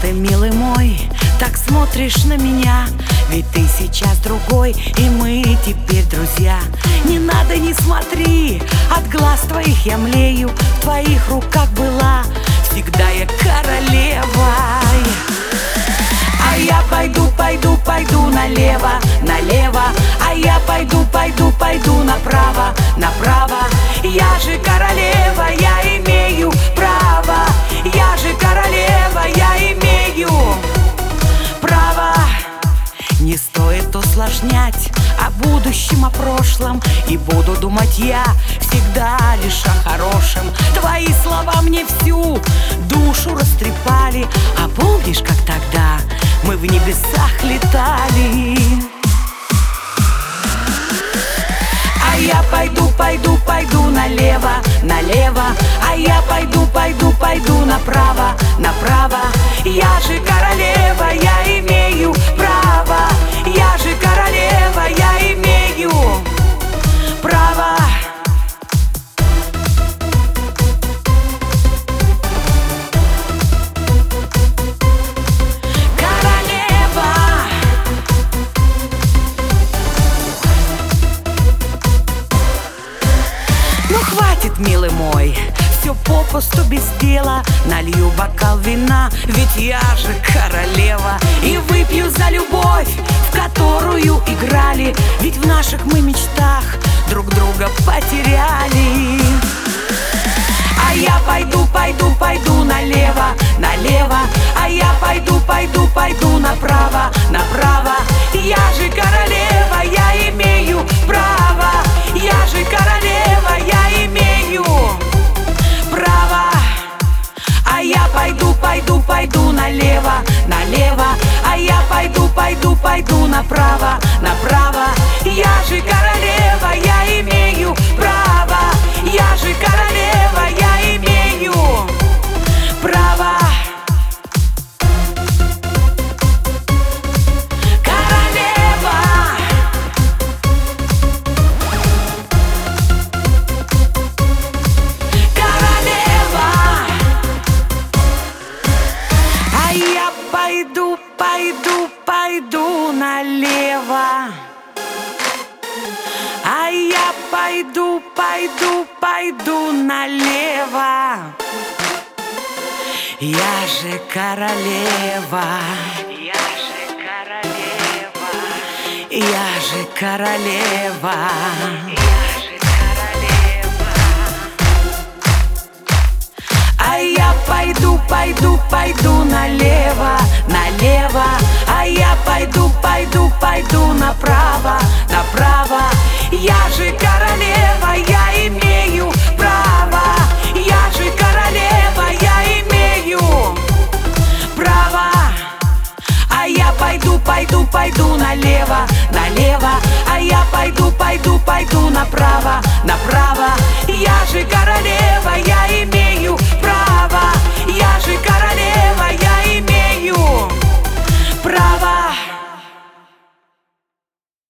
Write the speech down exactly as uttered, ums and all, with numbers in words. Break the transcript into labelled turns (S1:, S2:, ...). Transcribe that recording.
S1: ты, милый мой, так смотришь на меня? Ведь ты сейчас другой, и мы теперь друзья. Не надо, не смотри, от глаз твоих я млею. В твоих руках была всегда я королева. А я пойду, пойду, пойду налево, налево. А я пойду, пойду, пойду направо, направо. Я же королева, я имею право. Я же королева, я имею право. Не стоит усложнять о будущем, о прошлом. И буду думать я всегда лишь о хорошем. Твои слова мне всю душу растрепали. А помнишь, как тогда мы в небесах летали? А я пойду, пойду, пойду налево, налево. А я пойду, пойду, пойду направо, направо. Я же королева, я имею право. Я же королева, я имею право. Королева. Ну хватит, милый мой, все попусту без дела. Налью бокал вина, ведь я же королева. И выпью за любовь, в которую играли. Ведь в наших мы мечтах друг друга потеряли. А я пойду, пойду, пойду налево, налево. А я пойду, пойду, пойду направо, направо. Я же королева, я имею право. Я же королева, я имею право. А я пойду, пойду, пойду налево, налево. А я пойду, пойду, пойду направо, направо. Я же королева, я имею право. Я же королева, я имею право. Королева. Королева. А я пойду, пойду, пойду налево. А я пойду, пойду, пойду налево. Я же королева. Я же королева. Я же королева. Я же королева. А я пойду, пойду, пойду налево, налево. А я пойду, пойду, пойду направо, направо. Я же королева.